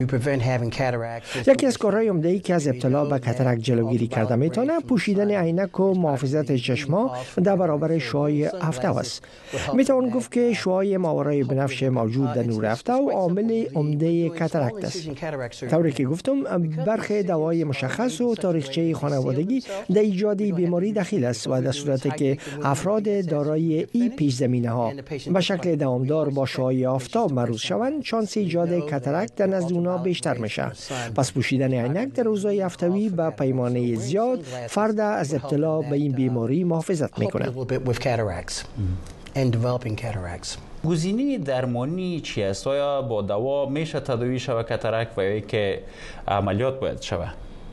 یکی از کارهای عمده‌ای که از ابتلا به کاتاراکت جلوگیری کرده میتونه پوشیدن عینک و محافظت چشما در برابر شعاع هفته است. میتوان گفت که شعاع ماورای بنفش موجود در نور هفته و عامل عمده کاتاراکت است. طوری که گفتم برخی دوای مشخص و تاریخچه خانوادگی در ایجاد بیماری دخیل است و در صورتی که افراد دارای این پیش زمینه ها به شکل دوامدار با شعاع آفتاب معروض شوند، شانس ایجاد کاتاراکت در نزد اونا بیشتر میشه. پس پوشیدن عینک در روزهای هفتوی به پیمانه زیاد فرد از ابتلا به این بیماری محافظت میکنه. گزینه درمانی چی است؟ آیا با دوا میشه تداوی شود کاتاراکت و یا که عملیات باید شود؟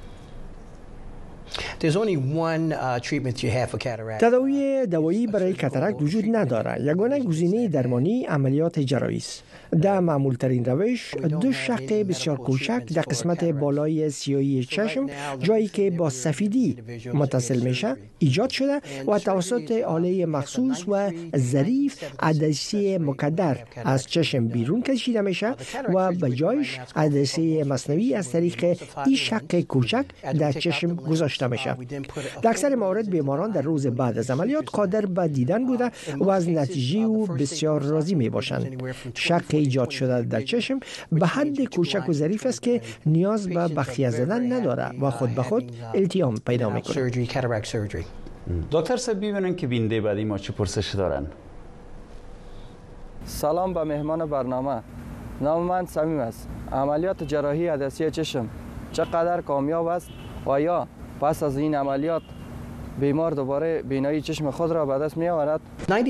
تداوی دوایی برای کاتاراکت وجود نداره. یگانه گزینه درمانی عملیات جراحی است. در معمول ترین روش دو شق بسیار کوچک در قسمت بالای سیاهی چشم، جایی که با سفیدی متصل میشه، ایجاد شده و توسط آله مخصوص و ظریف عدسه مکدر از چشم بیرون کشیده میشه و به جایش عدسه مصنوعی از طریق این شق کوچک در چشم گذاشته میشه. در اکثر موارد بیماران در روز بعد از عملیات قادر به دیدن بوده و از نتیجه او بسیار راضی می باشند. شق ایجاد شده در چشم به حد کوچک و ظریف است که نیاز به بخیه زدن نداره و خود به خود التیام پیدا میکنه. دکتر صاحب ببینن که بیننده بعدی ما چه پرسش دارن. سلام به مهمان برنامه. نام من صمیم است. عملیات جراحی عدسه چشم چقدر کامیاب است و یا پس از این عملیات بیمار دوباره بینایی چشم خود را به دست می آورد؟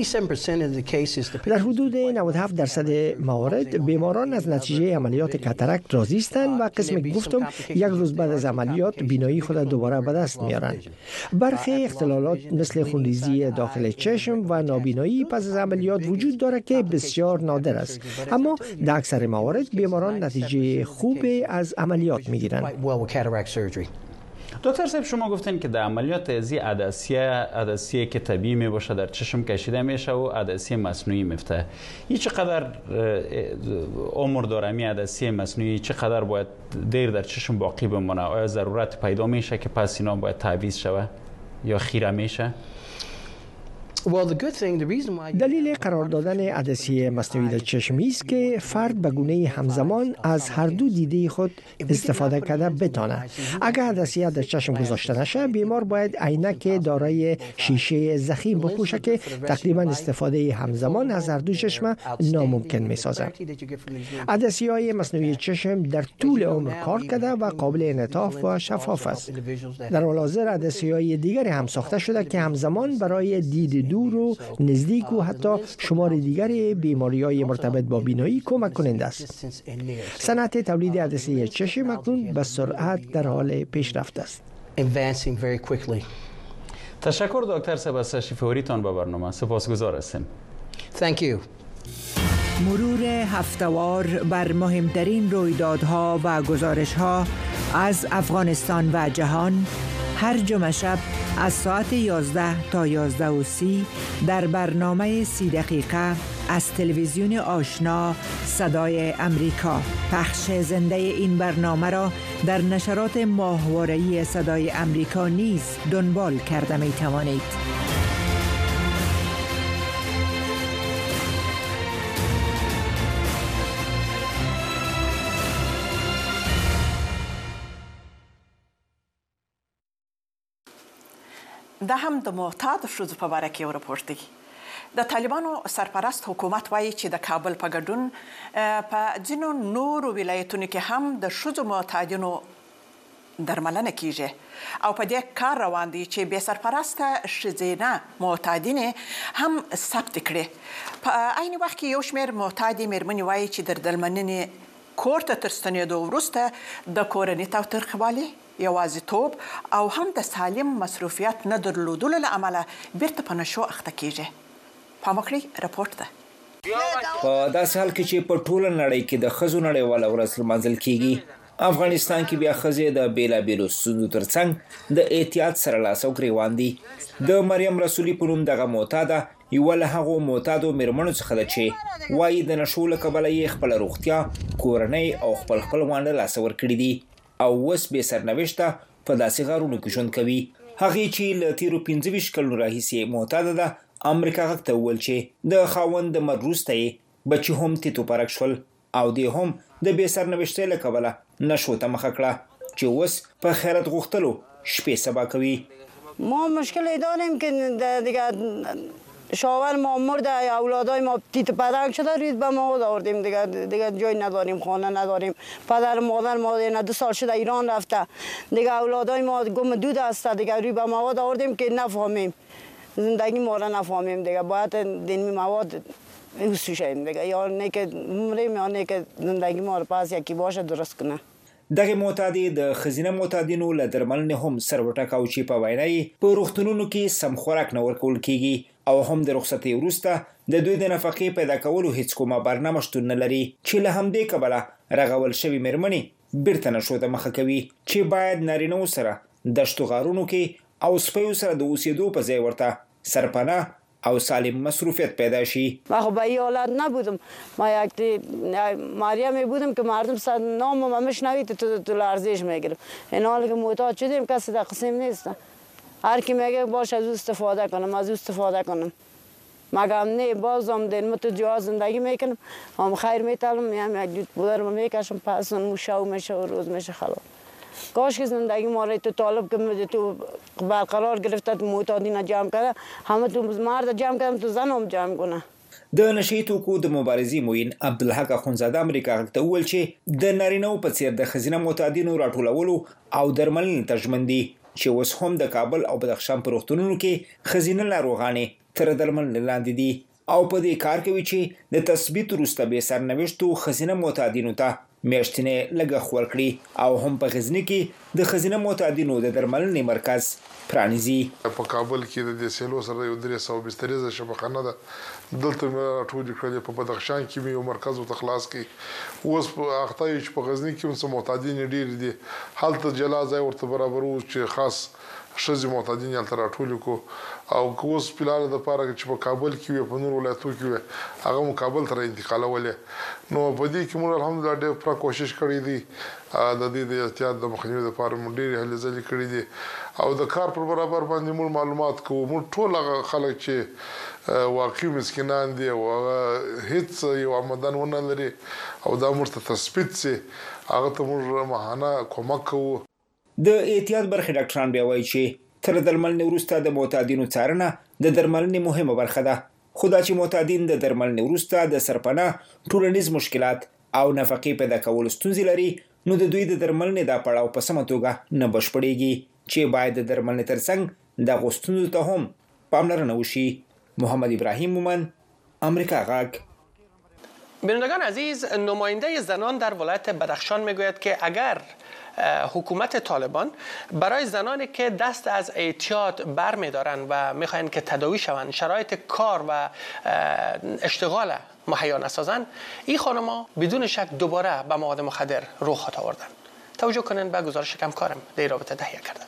در حدود 97% موارد بیماران از نتیجه عملیات کاتاراکت راضی هستند و قسم گفتم یک روز بعد از عملیات بینایی خود دوباره به دست میارند. برخی اختلالات مثل خونریزی داخل چشم و نابینایی پس از عملیات وجود دارد که بسیار نادر است، اما در اکثر موارد بیماران نتیجه خوبی از عملیات میگیرند. دکتر صاحب شما گفتین که در عملیات از عدسیه که طبیعی می باشه در چشم کشیده میشه و عدسیه مصنوعی میفته. این چقدر عمر داره می عدسیه مصنوعی؟ چقدر باید دیر در چشم باقی بمونه؟ آیا ضرورت پیدا میشه که پس اینا باید تعویض شود یا خیره میشه؟ دلیل قرار دادن عدسه مصنوعی در چشمی است که فرد به گونه همزمان از هر دو دیده خود استفاده کرده بتانه. اگر عدسه در چشم گذاشته نشه، بیمار باید عینک دارای شیشه ضخیم بپوشه که تقریبا استفاده همزمان از هر دو چشم ناممکن میسازه. عدسه های مصنوعی چشم در طول عمر کار کرده و قابل انعطاف و شفاف است. در حال حاضر عدسه های دیگری هم ساخته شده که همزمان برای دید دور و نزدیک و حتی شمار دیگر بیماری‌های مرتبط با بینایی کمک کننده است. صنعت تولید عدسه چشم اکنون به سرعت در حال پیشرفت است. تشکر دکتر صاحب از تشریف آوریتان به برنامه. سپاسگزار هستیم. مرور هفته‌وار بر مهمترین رویدادها و گزارش‌ها از افغانستان و جهان هر جمعه شب از ساعت 11 تا 11:30 در برنامه 30 دقیقه از تلویزیون آشنا صدای امریکا. پخش زنده این برنامه را در نشرات ماهواره‌ای صدای امریکا نیز دنبال کرده می توانید. دا هم د معتاد ښځو په باره کې یو رپورټ دی. د طالبانو سرپرست حکومت وایي چې د کابل په ګډون په ځینو نورو ولایتونو کې هم د ښځو معتادینو درملنه کیږي او په دې کار روان دی چې بې سرپرسته ښځینه معتادینې هم ثبت کړي. په عین وخت کې یو شمېر معتادې مېرمنې وایي چې د درملنې کور ته تر ستنېدو وروسته د کورني تاوتریخوالي، یوازیتوب او هم د سالم مصروفیت نه درلودلو له امله بیرته په نشو اخته کیږي. پام وکړئ، رپورټ ده. په داسې حال کې چې په ټوله نړۍ کې د ښځو نړیواله ورځ لمانځل کیږي، افغانستان کې بیا ښځې د بیلابیلو ستونزو ترڅنګ د احتیاط سره لاس او ګریوان دي. د مریم رسولي په نوم دغه معتاده یوه له هغو معتادو مېرمنو څخه ده چې وایي د نشو له کبله یې خپله روغتیا، کورنۍ او خپلوان له لاسه ورکړي دي او اوس بې سرنوشته په داسې غارونو کې ژوند کوي. هغې چې له تیرو 25 کلونو راهیسې معتاده ده امریکا غږ ته وویل چې د خاوند د مرګ وروسته یې بچي هم تیتو پرک شول او دی هم د بې سرنوشتۍ له کبله نشو ته مخه کړه چې اوس په خیرات غوښتلو شپې سبا کوي. ما مشکلی داریم که دیگه شاور ما مرده، اولادای ما تیت پدرک شده، رید به ما آوردیم دیگه جای نداریم، خانه نداریم. پدر مادر ما 2 سال شده ایران رفته، دیگه اولادای ما گم دود است، دیگه روی به مواد آوردیم که نفهمیم زندگی ما را نفهمیم. دیگه باید دینی مواد وسوشیم دیگه، یا نه که مریم یا نه که زندگی ما رو پس یکی باشه درست کنه. دغه معتادې د ښځینه معتادینو له درملنې هم سر وټکاو چې په وینا یې په روغتونونو کې سم خوراک نه ورکول کیږي او هم د رخصتۍ وروسته د دوی د نفقې پیدا کولو هیڅ کومه برنامه شتون نه لري چې له همدې کبله رغول شوي مېرمنې بیرته نشو ته مخه کوي چې باید نارینه‌و سره دشتو غارونو کې او سپیو سره د اوسېدو په ځای ورته سرپناه او سالم مصروفیت پیدا شي. من خب به این حالت نبودم. ما یک مریمی بودم که مردم صد نام ما میشنوید تو لرزش میگیرم. این حالی که معتاد شدیم کسی در قسم نیست. هر کی میگه باش از او استفاده کنم، از او استفاده کنم. مگم نه بازم دین تو جا زندگی میکنم، هم خیر میتلم، میام یک جوت بودرم میکشم، پس اون شو میشه و روز میشه خلاص. کاش که زندگی ما را تو طالب که تو برقرار گرفته، تو معتادین جمع کرده، همه تو مرد جمع کردم، تو زن هم جمع کنه. د نشئی توکو د مبارزې موین عبدالحق اخونزاده امریکا غږ ته وویل چې د نارینه‌و په څیر د ښځینه معتادینو راټولولو او درملنې ته ژمن دي چې اوس هم د کابل او بدخشان په روغتونونو کې ښځینه ناروغانې تر درملنې لاندې دي او په دې کار کوي چې د تثبیت وروسته بې سرنوشتو ښځینه معتادینو ته میاشتنې لګښت ورکړي او هم په غزني کې د ښځینه معتادینو د درملنې مرکز پرانیزي. په کابل کې د سیلو سره یو 300 بسترې شبخانه ده، دلته مې ټول کړل. په بدخشان کې مې یو مرکز او تخلاص کې اوس په اخته چې په غزني کې هم معتادین ډیر دي، هلته جلا ځای ورته برابرو چې خاص ښځې معتادین هلته راټول کو او اوس فلال د پاره چې په کابل کې وي په نور ولایتو کې وي هغه مو کابل ته انتقالولې. نو په دې کې موږ الحمدلله ډېر پوره کوشش کړی دی د دې د احتیاط د مخنیوي لپاره موږ ډېرې هلې ځلې کړې دي او د کار پر برابر باندې موږ معلومات کوو. موږ ټول هغه خلک چې واقعي مسکینان دي او هیڅ یو آمدن ونه لري او دا موږ ته تثبیت سي هغه ته موږ ماهانه کومک کوو. د احتیاط برخې ډاکټران بیا وایي چې تر درملنې وروسته د معتادینو څارنه د درملنې مهمه برخه ده، خو دا چې معتادین د درملنې وروسته د سرپناه ټولنیز مشکلات او نفقې پیدا کولو ستونزې لري نو د دوی د درملنې دا پړاو په سمه توګه نه بشپړېږي چې باید د درملنې ترڅنګ دغو ستونزو ته هم پاملرنه وشي. محمد ابراهیم مومن، امریکا غږ. بینندگان عزیز، نماینده زنان در ولایت بدخشان میگوید که اگر حکومت طالبان برای زنانی که دست از اعتیاد بر می‌دارند و می‌خواهند که تداوی شوند شرایط کار و اشتغال مهیا نسازند، این خانم‌ها بدون شک دوباره به مواد مخدر رخ خواهد آوردند. توجه کنند به گزارش همکارم در این رابطه تهیه کردم.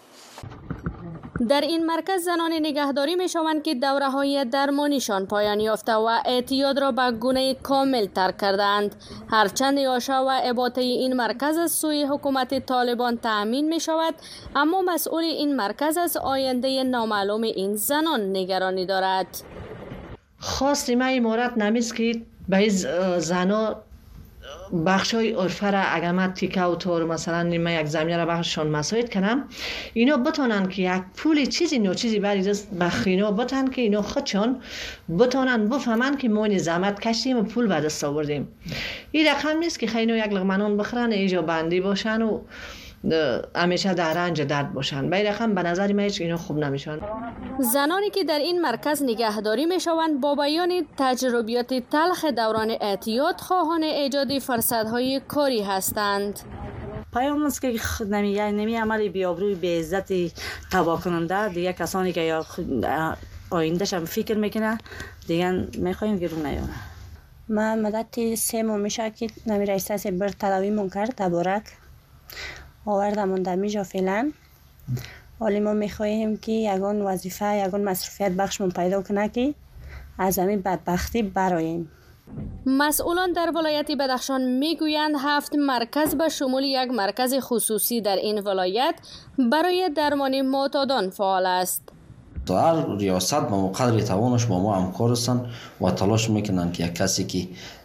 در این مرکز زنان نگهداری می شوند که دوره‌های درمانیشان پایان یافته و اعتیاد را به گونه کامل ترک کردند. هرچند یاشا و اباطه این مرکز از سوی حکومت طالبان تأمین می شود، اما مسئول این مرکز از آینده نامعلوم این زنان نگرانی دارد. خواست ما امارت نمیست که به زنان بخشای عرفه را اگر من تیکه و تور مثلا من یک زمین را بخششان مساعد کنم، اینا بتونن که یک پول چیزی نو چیزی برای دست بخینا بتونن که اینا خودشان بتونن بفهمن که ما این زحمت کشیدیم و پول به دست آوردیم. این رقم نیست که خیلی یک لقمه بخورن اینجا بندی باشن و همیشه در رنج درد باشن. به این رقم به نظر من اینا خوب نمیشن. زنانی که در این مرکز نگهداری میشوند با بیان تجربیات تلخ دوران اعتیاد خواهان ایجاد فرصت‌های کاری هستند. پیام است که نمی عمل بی‌آبروی بی عزت تباه کننده دیگه کسانی که یا آینده‌ش هم فکر میکنه دیگه میخوایم که رو نیاره. ما مدت 3 ماه میشه که نمی رئیس بر تداوی کرد تبارک آوردمون در میجا فعلا. ولی ما میخواهیم که یگان وظیفه یگان مصروفیت بخشمون پیدا کنه که از همین بدبختی براییم. مسئولان در ولایت بدخشان میگویند 7 مرکز به شمول یک مرکز خصوصی در این ولایت برای درمان معتادان فعال است. هر ریاست با قدر توانش با ما همکار هستند و تلاش میکنند که یک کسی که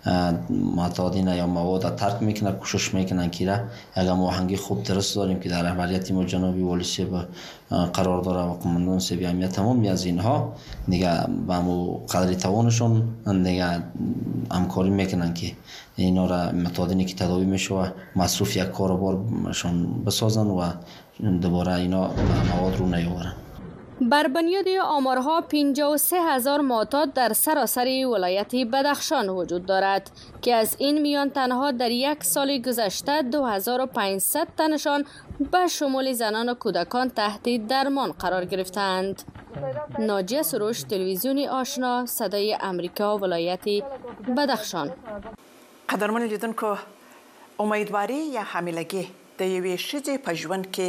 معتادین یا مواد ترک میکنه کوشش میکنند که یک هماهنگی خوب درست داریم که در رهبریت ما جناب والی صاحب قرار داره و قماندان صاحب امنیت تمامی از اینها دیگه با قدر توانشون دیگه همکاری میکنند که اینا را معتادینی که تداوی میشه مصروف یک کاربارشون بسازن و دوباره اینا مواد رو نیاورن. بر بنیاد آمارها 53,000 معتاد در سراسر ولایت بدخشان وجود دارد که از این میان تنها در یک سال گذشته 2500 تنشان به شمول زنان و کودکان تحت درمان قرار گرفتند. ناجیه سروش، تلویزیون آشنا، صدای امریکا، ولایت بدخشان. قدرمن لیدونکو، امیدواری یا حاملگی د یوې ښځې په ژوند کې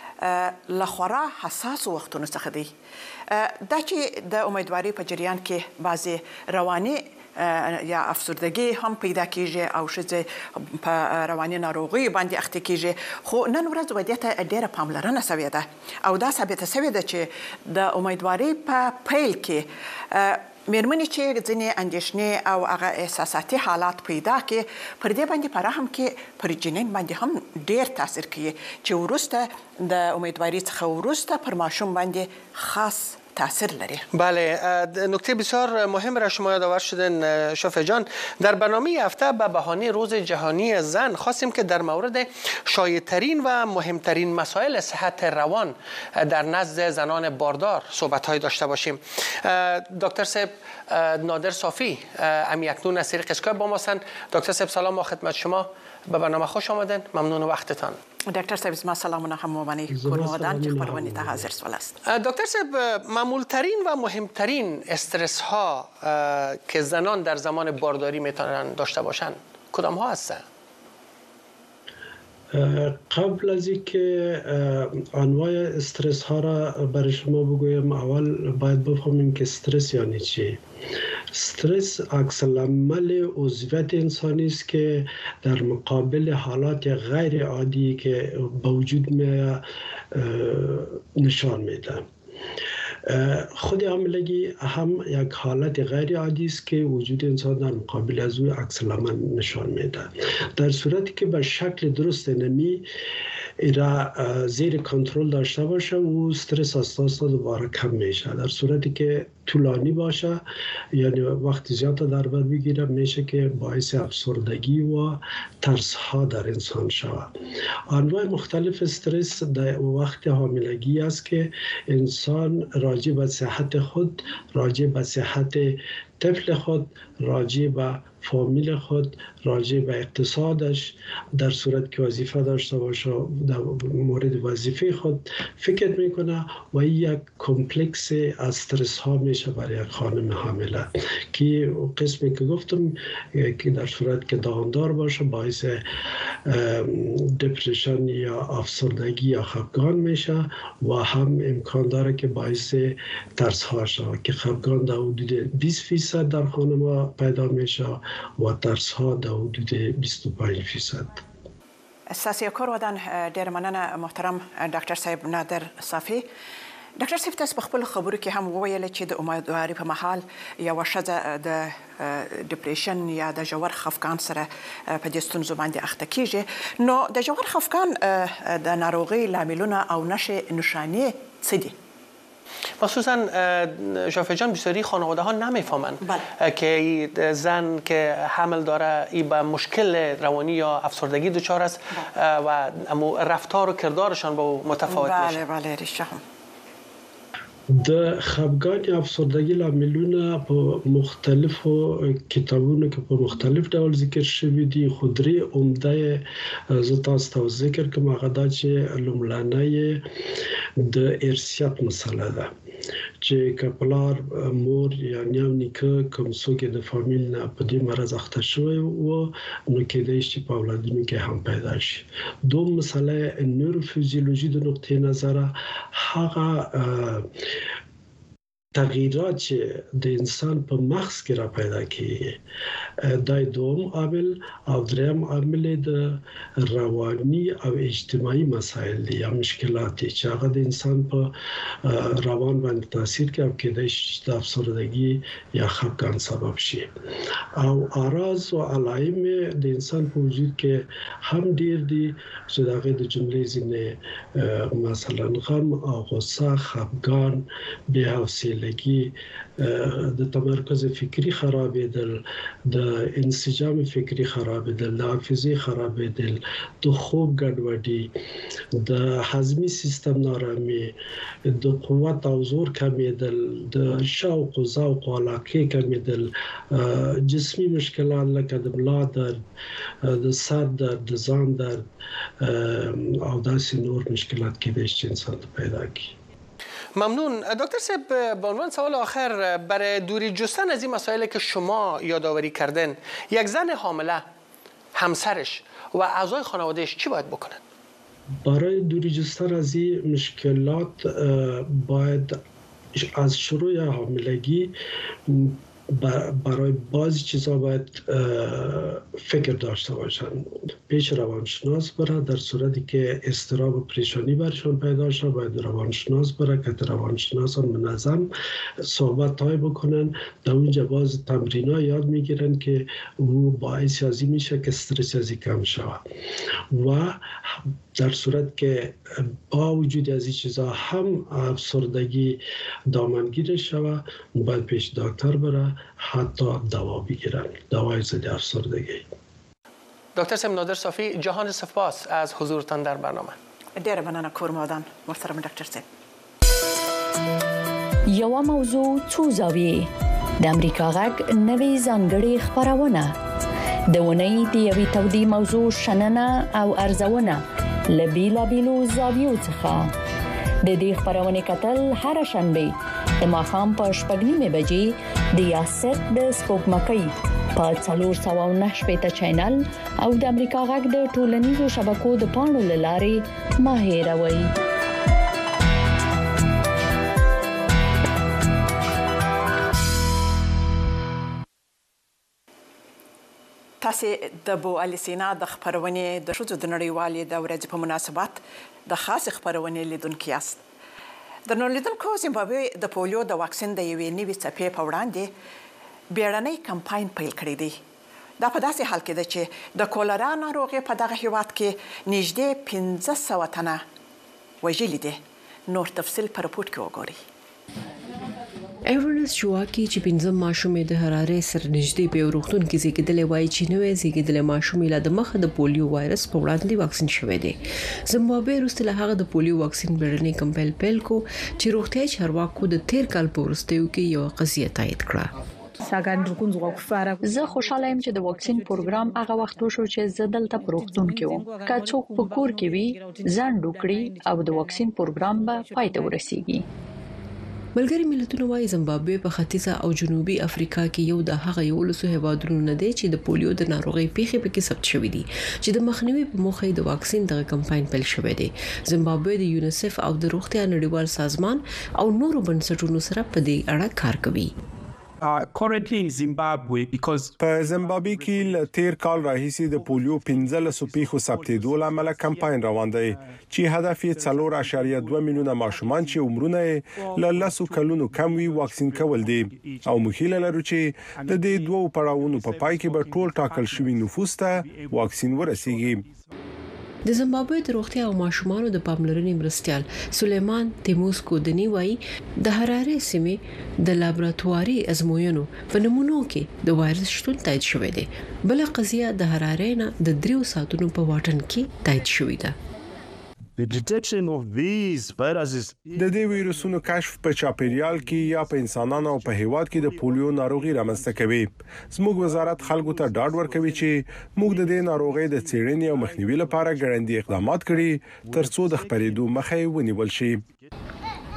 له خورا حساس وختونو څخه دی. دا چې د امیدواري په جریان کې بعضې رواني یا افسردگی هم پیدا کیږي او ښځې په رواني ناروغیو باندې اخته کیږي. خو نن ورځ دې ته ډېره پاملرنه سوې ده او دا ثابته سوې ده چې د امیدواري په پیل کې مېرمنې چې ځینې اندېښنې او هغه احساساتي حالات پیدا کړي پر دې باندې په رحم کې پر جنین باندې هم ډېر تاثیر کوي چې وروسته د امیدواري څخه وروسته پر ماشوم باندې خاص تاثیر لري. بله، نکته بسیار مهم را شما یادآور شدین شفیع جان. در برنامه هفته به بهانه روز جهانی زن خواستیم که در مورد شایع‌ترین و مهمترین مسائل صحت روان در نزد زنان باردار صحبت‌های داشته باشیم. دکتر صاحب نادر صافی اکنون از طریق اسکایپ با ما هستند. دکتر صاحب سلام و خدمت شما. به برنامه خوش آمدین. ممنون وقتتان. دکتر صاحب ما سلامونه هم مبانی کنودان چې خبرونه ته حاضر سوالست. دکتر صاحب معمولترین و مهمترین استرس ها که زنان در زمان بارداری میتونن داشته باشن کدام ها هستن؟ قبل از اینکه انواع استرس ها را برای شما بگویم اول باید بفهمیم که استرس یعنی چی. استرس عکس العمل عضویت انسانی است که در مقابل حالات غیر عادی که به وجود نشان میده. خود حاملگی هم یک حالت غیر عادی است که وجود انسان در مقابل از او عکس العمل نشان میده. در صورتی که به شکل درست نمی را زیر کنترل داشته باشه و استرس اساسا دوباره کم میشه. در صورتی که طولانی باشه یعنی وقت زیاد در بر بگیره میشه که باعث افسردگی و ترس ها در انسان شود. انواع مختلف استرس در وقت حاملگی است که انسان راجع به صحت خود، راجع به صحت طفل خود، راجع به فامیل خود، راجع به اقتصادش در صورت که وظیفه داشته باشه در مورد وظیفه خود فکر میکنه و این یک کمپلکس استرس ها میشه برای یک خانم حامله که قسمی که گفتم که در صورت که دامدار باشه باعث دپرشن یا افسردگی یا خفگان میشه و هم امکان داره که باعث ترس ها شود که خفگان در حدود 20% در خانم پیدا میشه و ترس ها در حدود 25%. ساسي کور ودان ډېر مننه محترم ډاکټر صاحب نادر صافي. ډاکټر صاحب تاسو په خپل خبرو کې هم وویل چې د امیدواري په مهال یوه ښځه د ډپریشن یا د ژور خفګان سره په دې ستونزو باندې اخته کیږي. نو د ژور خفګان د ناروغۍ لاملونه او نښې نښانې څه دي؟ مخصوصا شافعی جان بسیاری خانواده ها نمیفهمند که زن که حمل داره ای به مشکل روانی یا افسردگی دچار است و رفتار و کردارشان با متفاوت میشه. بله ریشه هم د خفګان یا افسردگی لاملونه په مختلفو کتابونو کې په مختلف ډول ذکر شوي دي. خو درې عمده زه تاسو ته ذکر کوم هغه دا چې لومړنۍ د ارثیت مسله ده چې کپلار مور یا نیو نیکه کوم څوک د فامیل نه په دې مرز اخته شوی و نو کېدای شي په اولادونو کې هم پیدا شي. دوم مسله نوروفیزیولوژي د نقطې نظر هغه تغییرات چې د انسان په مغز کې را پیدا کیږي دا دوم عامل او دریم عامل د رواني او اجتماعي مسایل دي یا مشکلات چې هغه د انسان په روان باندې تاثیر کوي او کېدای شي د افسردګي یا خفګان سبب شي. او اعراض او علائم د انسان په وجود کې هم ډیر دي چې دغه د جملې ځینې مثلا غم او غصه خفګان بې حوصلګي د تمرکز فکری خرابېدل د انسجام فکری خرابېدل د حافظه خرابېدل د خوب ګډوډي د هضمي سیستم نارامي د قوت او زور کمیدل د شوق او ذوق او علاقه کمیدل جسمي مشکلات لکه د ملا درد د سر درد د ځان درد او داسې نور مشکلات کېدای شي انسان ته پیدا کړي. ممنون دکتر صاحب. به عنوان سوال آخر برای دوری جستن از این مسائلی که شما یادآوری کردن یک زن حامله همسرش و اعضای خانوادهش چی باید بکنن؟ برای دوری جستن از این مشکلات باید از شروع حاملگی برای بعضی چیزا باید فکر داشته باشن. پیش روانشناس بره در صورتی که اضطراب و پریشانی برشون پیدا شد باید روانشناس بره که روانشناس منظم صحبت های بکنن. در اونجا باز تمرین یاد میگیرن که او باعث ازی میشه که استرس ازی کم شود و در صورت که با وجود از این چیزا هم افسردگی دامنگیر شود باید پیش دکتر بره حتی دوا بگیرن دوای ضد افسردگی. دکتر صاحب نادر صافی جهان سپاس از حضورتان در برنامه. ډیره مننه کورمادان محترم ډاکټر صاحب. یو موضوع څو زاویې د امریکا غږ نوې ځانګړې خبرونه د ونې د یوې تودې موضوع شننه او ارزونه لبیلا بیلو زاویو څخه د دې خبرونه کتل هر شنبه د ماښام په 8:30 بجې د یاست د سپوږمکۍ په 409 چینل او د امریکا غږ د ټولنیزو شبکو د پاڼو لارې ما هیروي. تاسو د بو الیسینا د خبرونې د شوزو د نړیوالې د ورځې په مناسبت د خاص خبرونې لیدونکو یاست. د نړۍ لیدونکو زیمبابوې د پولیو د واکسین د یوې نوې څپې په وړاندې بیړنۍ کمپاین پیل کړی دی. دا په داسې حال کې ده چې د کولرا ناروغي په دغه هیواد کې نږدې 1500 تنه وژلي دي. نور تفصیل په رپورت کې وګورئ. ایورنس شواکی چې 15 ماشومې د حرارې سره نږدې په روغتون کې زیږیدلې وایي چې نوې زیږیدلې ماشومې له د مخه د پولیو وایرس په وړاندې واکسین شوې دي. زیمبابوې وروسته له هغه د پولیو واکسین بیړنۍ کمپاین پیل کو چې روغتیايي چارواکو د تیر کال په وروستیو کې یو قضیه تایید کړه. زه خوشاله یم چې د واکسین پروګرام هغه وخت وشو چې زه دلته په روغتون کې وم. که څوک په کور کې وي ځان ډوکړي او د واکسین پروګرام به پای ته ورسیږي. ملګری ملتونه وايي زیمبابوې په ختیځه او جنوبي افریقا کې یو د هغه یو لسو هیوادونو نه دی چې د پولیو د ناروغۍ پیښې پکې ثبت شوې دي چې د مخنیوي په موخه د واکسین د کمپاین پیل شوې دی. زیمبابوې د یونیسف او د روغتیا نړیوال سازمان او نورو بنسټونو سره په دې اړه کار کوي. currently in Zimbabwe because په زیمبابوې کې ل تیر کال راهیسي د پولیو 15 پیښو ثبتېدو لامل کمپاین روان دی چې هدف یې 4.2 میلیونه ماشومان چې عمرونه له 10 کلونو کم وي واکسین کول دي او مخیله لري چې د دې دوه پړاوونو په پای کې به ټول ټاکل شوی نفوس ته واکسین ورسیږي. د زیمبابوې د روغتیا او ماشومانو د پاملرنې مرستيال سلیمان تیموسکو دني وایي د حرارې سیمې د لابراتواري ازموینو په نمونو کې د وایرس شتون تایید شوی دی. بل قضیه د حرارې نه د 3 ساعتونو په واټن کې تایید شوی ده. The detection of these viruses د دې ویروسونو کشف په چاپیریال کې یا په انسانانو او په هیواد کې د پولیو ناروغي رامنځته کوي. زموږ وزارت خلکو ته ډاډ ورکوي چې موږ د دې ناروغي د څېړنې او مخنیوي لپاره ګړندي اقدامات کړي ترڅو د خپرېدو مخه ونیول شي.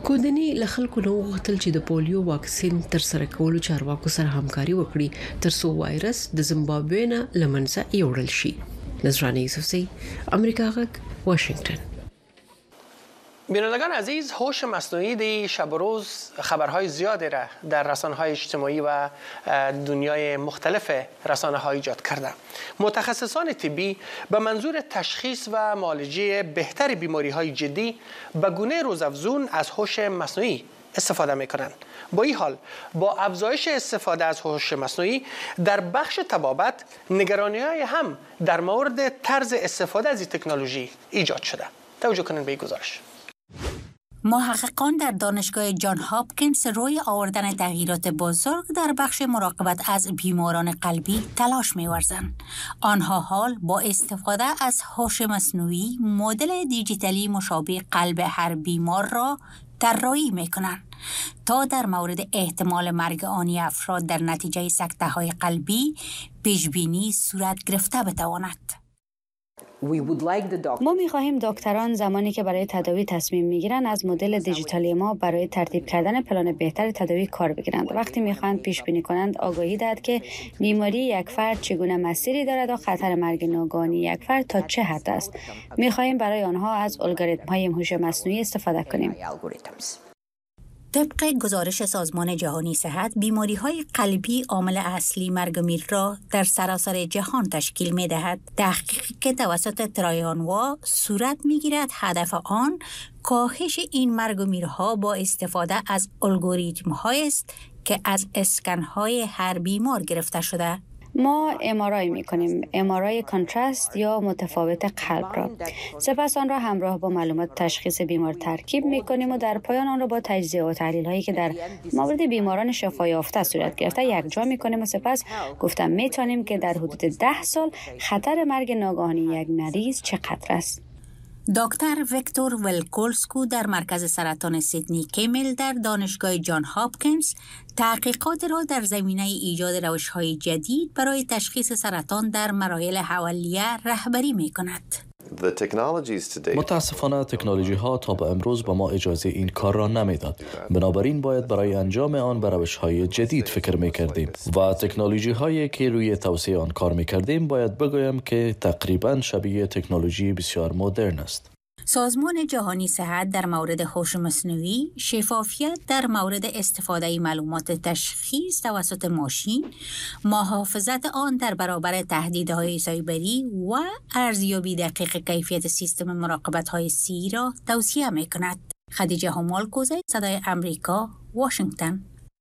کودنی له خلکو نو غوښتل چې د پولیو واکسین تر سره کولو چارواکو سره همکاري وکړي ترڅو وایرس د زیمبابوې نه لمنځه یوړل شي. نظرانه یوسفزی، امریکا غک، واشنگتن. بینندگان عزیز، هوش مصنوعی دی شب و روز خبرهای زیادی را در رسانه‌های اجتماعی و دنیای مختلف رسانه‌ها ایجاد کرده. متخصصان طبی به منظور تشخیص و معالجه بهتر بیماری‌های جدی به گونه روزافزون از هوش مصنوعی استفاده می‌کنند. با این حال با افزایش استفاده از هوش مصنوعی در بخش طبابت نگرانی‌های هم در مورد طرز استفاده از این تکنولوژی ایجاد شده. توجه کنید به این گزارش. محققان در دانشگاه جان هاپکینز روی آوردن تغییرات بزرگ در بخش مراقبت از بیماران قلبی تلاش می‌ورزند. آنها حال با استفاده از هوش مصنوعی مدل دیجیتالی مشابه قلب هر بیمار را طراحی می‌کنند تا در مورد احتمال مرگ آن افراد در نتیجه سکته‌های قلبی پیش‌بینی صورت گرفته بتواند. ما می‌خواهیم دکتران زمانی که برای تداوی تصمیم می‌گیرند از مدل دیجیتالی ما برای ترتیب کردن پلان بهتر تداوی کار بگیرند. وقتی می‌خواهند پیش بینی کنند آگاهی دهد که بیماری یک فرد چگونه مسیری دارد و خطر مرگ ناگهانی یک فرد تا چه حد است. می‌خواهیم برای آنها از الگوریتم‌های هوش مصنوعی استفاده کنیم. طبق گزارش سازمان جهانی صحت، بیماری‌های قلبی عامل اصلی مرگ و میر را در سراسر جهان تشکیل می‌دهد. تحقیقی که توسط ترایانوا صورت می‌گیرد هدف آن کاهش این مرگ و میرها با استفاده از الگوریتم‌هایی است که از اسکن‌های هر بیمار گرفته شده. ما ام‌آرآی می‌کنیم، ام‌آرآی کانتراست یا متفاوت قلب را. سپس آن را همراه با معلومات تشخیص بیمار ترکیب می‌کنیم و در پایان آن را با تجزیه و تحلیل‌هایی که در مورد بیماران شفا یافته صورت گرفته یکجا می‌کنیم و سپس گفتم می‌توانیم که در حدود 10 سال خطر مرگ ناگهانی یک مریض چقدر است. دکتر ویکتور ولکولسکو در مرکز سرطان سیدنی کیمل در دانشگاه جان هاپکینز تحقیقات را در زمینه ایجاد روش‌های جدید برای تشخیص سرطان در مراحل اولیه رهبری می‌کند. متاسفانه تکنولوژی ها تا به امروز به ما اجازه این کار را نمیداد. بنابراین باید برای انجام آن به روش های جدید فکر می کردیم و تکنولوژی هایی که روی توسعه آن کار می کردیم باید بگویم که تقریبا شبیه تکنولوژی بسیار مدرن است. سازمان جهانی صحت در مورد هوش مصنوعی، شفافیت در مورد استفاده معلومات تشخیص توسط ماشین، محافظت آن در برابر تهدیدهای سایبری و ارزیابی دقیق کیفیت سیستم مراقبت‌های سی را توصیه می‌کند. خدیجه همالکوزی، صدای امریکا، واشنگتن.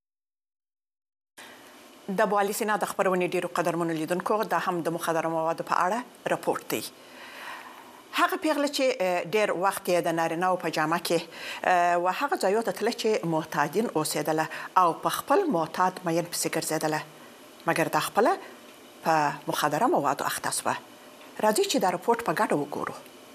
د بوالسینا د خبرونې ډیرو قدرمنو لیدونکو د هم د مخدره موادو په اړه راپورټ دی. هغه پیغله چې ډېر وخت یې د نارینه‌و په جامه کې و هغه ځایو ته تله چې معتادین اوسېدله او په خپل معتاد مین پسې ګرځېدله مګر دا خپله په مخدره موادو اخته شوه. راځئ چې دا راپورټ په ګډه وګورو.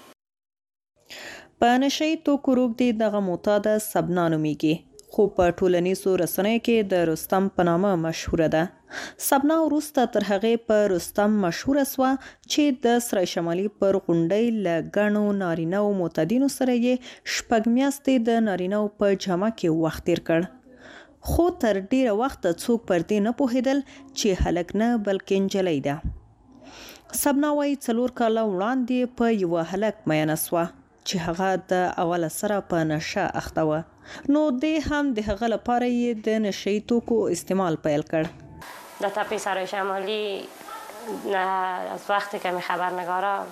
په نشهیي توکو روږدې دغه معتاده سبنا نومیږي، خو په ټولنیزو رسنیو کې د رستم په نامه مشهوره ده. سبنا وروسته تر هغې په رستم مشهوره سوه چې د سرای شمالي پر غونډۍ له ګڼو نارینه‌و معتادینو سره یې 6 میاشتې د نارینه‌و په جامه کې وخت تیر کړ. خو تر ډیره وخته څوک پر دې نه پوهېدل چې هلک نه بلکې نجلۍ ده. سبنا وایي 4 کاله وړاندې په یوه هلک میینه سوه چې هغه د اوله سره په نشه اخته وه. نو دې هم د هغه لپاره یې د نشهیي توکو استعمال پیل کړ. در تپه سرای شمالی از وقتی که می خبرنگارا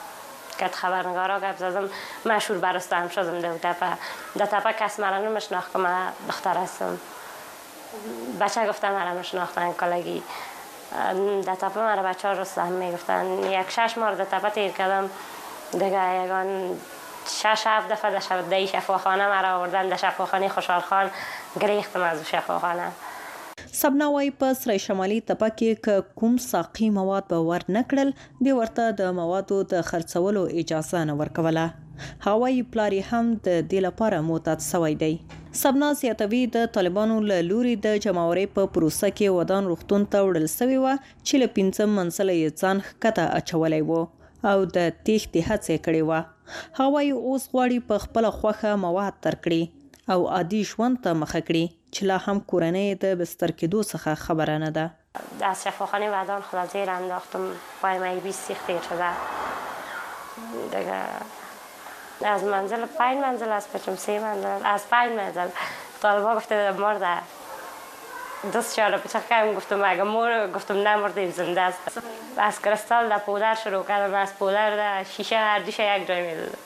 گپ زدم مشهور برستم شدم در تپه کس مرا نمیشناخت که من دختر هستم. بچه گفتن مرا میشناختن کلگی در تپه مرا بچه ها رستم میگفتن. 6 ماه در تپه تیر کردم دیگه. یگان 6-7 دفعه در شفاخانه مرا آوردن. در شفاخانه خوشحال خان گریختم از شفاخانه. سبنا وایي په سرای شمالي تپه کې که کوم ساقي مواد به ور نه کړل دی ورته د موادو د خرڅولو اجازه نه ورکوله. هغه وایي پلار یې هم د دې لپاره معتاد سوی دی. سبنا زیاتوي د طالبانو له لوري د جمعورۍ په پروسه کې ودان روغتون ته وړل سوې وه چې له 5 منزله یې ځان ښکته اچولی و او د تېښتې هڅه یې کړې وه. هغه وایي اوس غواړي په خپله خوښه مواد ترکړي او عادي ژوند ته مخه کړي چې لا هم کورنۍ د بستر کېدو څخه خبره نه ده. از شفاخانه ودان خدا زیر انداختم، پای من 20 سیخ تیر شده دیگه. از منزل 5 منزل از پچم 3 منزل از 5 منزل طالبا گفته مرده دوست شده پیچه کردم، گفتم اگه گفتم نمردیم زنده است. از کریستال در پودر شروع کردم، از پودر در شیشه هر دوشه یک جای میدادم.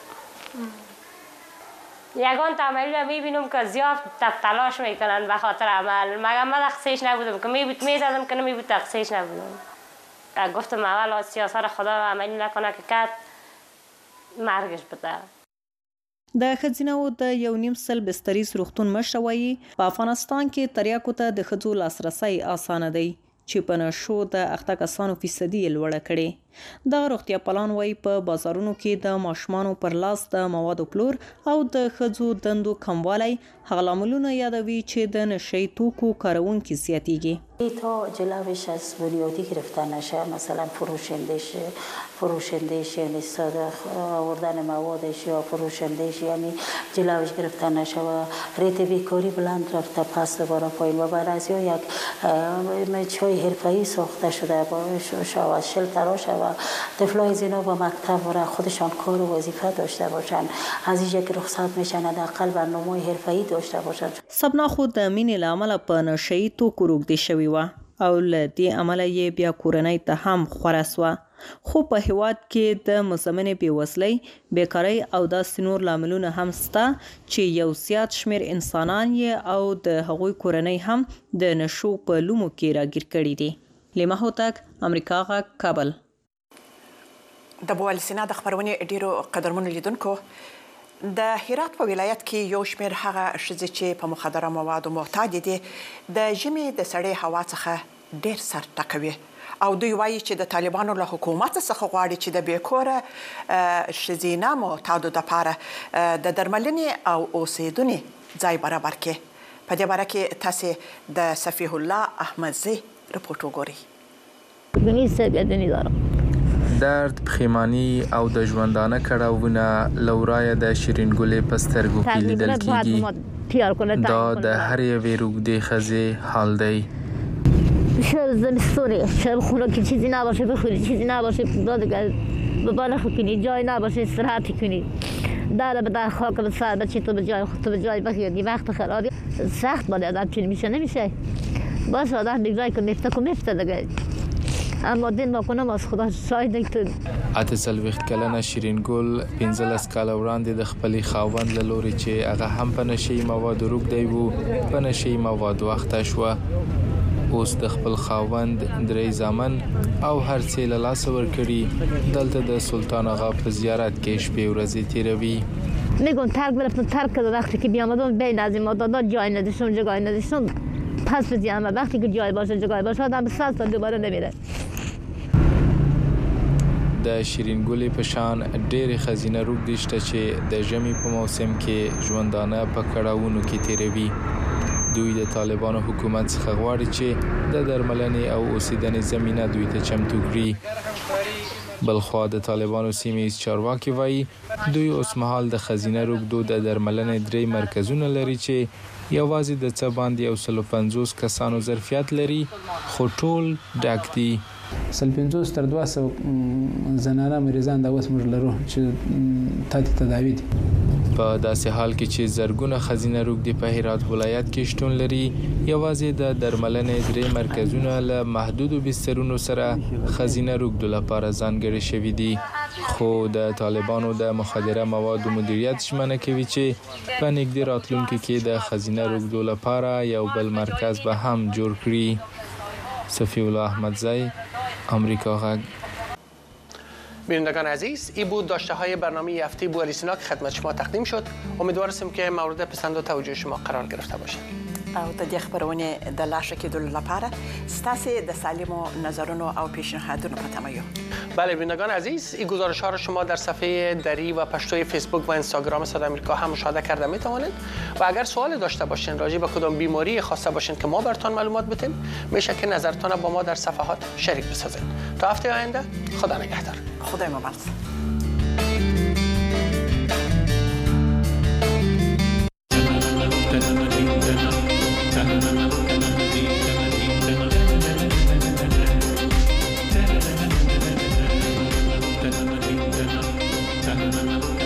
یگان تعمیلی را میبینم که زیاد تلاش میکنن به خاطر عمل، مگه من تقصیرش نبودم که میزدم که نمیبود تقصیرش نبودم. گفتم اول سیاست خدا عملی نکنه که کت مرگش بده. د ښځینه او د 1.5 بستریز روغتون مشر وایي په افغانستان کې تریاکو ته د ښځو لاسرسی اسانه دی چې په نشو د اخته کسانو فیصدي لوړه کړي. د روغتیا پالان وایي په بازارونو کې د ماشومانو پر لاس د موادو پلور او د ښځو دندو کموالی هغه لاملونه یادوي چې د نشه‌یي توکو کارونکي زیاتیږي. تا جلوش از بنیادی گرفتن نشه، مثلا فروشندهش یعنی آوردن موادش یا فروشندهش یعنی جلوش گرفتن نشه و ریت بیکاری بلند رفته پس دوباره پایین و بعضیا یک چای حرفه‌ای ساخته شده با شل تراشه و طفلای زینا با مکتب و خودشان کار و وظیفه داشته باشن، از اینجا که رخصت میشن حداقل برنامه حرفه‌ای داشته باشن. سبنا خود د مینې له امله په نشه‌یي توکو روږدې شوې وه او له دې امله یې بیا کورنۍ ته هم خوره سوه، خو په هیواد کې د مزمنې بېوزلۍ، بیکارۍ او داسې نور لاملونه هم سته چې یو زیات شمېر انسانان یې او د هغوی کورنۍ هم د نشو په لومو کې راګیر کړي دي. لیما هوتک، امریکا غږ، کابل. د بوالسینا د خبرونې ډیرو قدرمنو لیدونکو، د هرات په ولایت کې یو شمېر هغه ښځې چې په مخدره موادو محتاج دي د ژمي د سړې هوا څخه ډېر سر ټکوي او دوی وایي چې د طالبانو له حکومت څخه غواړي چې د بېکوره ښځینه معتادو دپاره د درملنې او اوسېدنې ځای برابر کړي. په دې باره کې تاسې د صفیح الله احمدزی رپورټ وګورئ. درد، پښیماني او د ژوندانه کړاوونه لورایه د شیرین ګلې په سترګو کې لیدل کېږي. دا د هر یوې روږدې ښځې حال دی. شب زمستونه، شب خونه که چیزی نباشه بخوری، چیزی نباشه دادگر ببالخ کنی، جای نباشه استراحت کنی، در به در خاک به سر بچه تو به جای خود تو به جای بخیردی وقت خرابی سخت باید آدم چنین میشه نمیشه. باشه آدم بگذاری که میفته دیگه. اما دین ما کنم از خدا شاید نیتون. اته څلوېښت کلنه شیرین ګل 15 کاله وړاندې د خپلې خاوند له لورې چې هغه هم په نشه‌یي موادو روږدی و په نشه‌یي موادو اخته شوه. اوس د خپل خاوند 3 زامن او هر څه له لاسه ورکړي دلته د سلطان آغا په زیارت کې شپې ورځې تیروي. میگم ترک کرد وقتی که بیامدم بین از این مادادا جای نداشتم جای نداشتم پس بزیم وقتی که جای باشه جای باشه آدم به 100 سال دوباره نمیره. د شیرین ګلې په شان ډېرې ښځینه روږدې شته چې د ژمي په موسم کې ژوندانه په کړاوونو کې تیروي. دوی د طالبانو حکومت څخه غواړي چې د درملنې او اوسېدنې زمینه دوی ته چمتو کړي. بلخوا د طالبانو سیمه‌ییز چارواکي وایي دوی اوسمهال د ښځینه روږدو د درملنې 3 مرکزونه لري چې یوازې د څه باندې 150 کسانو ظرفیت لري خو ټول ډک دي. 150 تر 200 زنانه مریضان د اوس موږ لرو چې تاسو تداوی دي. په داسې حال کې چې زرګونه ښځینه روږدې په هرات ولایت کې شتون لري، یوازې د درملنې 3 مرکزونه له محدودو بسترونو سره ښځینه روږدو لپاره ځانګړي شوي دي. خو د طالبانو د مخدره موادو مدیریت ژمنه کوي چې په نږدې راتلونکي کې د ښځینه روږدو لپاره یو بل مرکز به هم جوړ کړي. صفی الله احمدزی، امریکا غږ. بینندگان عزیز، این بود داشته های برنامه هفته بوالسینا که خدمت شما تقدیم شد. امیدوارم که مورد پسند و توجه شما قرار گرفته باشد. او د دې خبرونه د لاشه کېدلو لپاره ستاسو د سالمو نظرونو او پیشنهادونو په تمه یو. بله بینندگان عزیز، این گزارش ها را شما در صفحه دری و پشتوی فیسبوک و اینستاگرام صدای آمریکا هم مشاهده کرده می توانید و اگر سوال داشته باشین راجع به کدام بیماری خواسته باشین که ما براتون معلومات بدیم، میشه که نظرتون با ما در صفحات شریک بسازید. تا هفته آینده خدا نگهدار. خدای مبارک. است.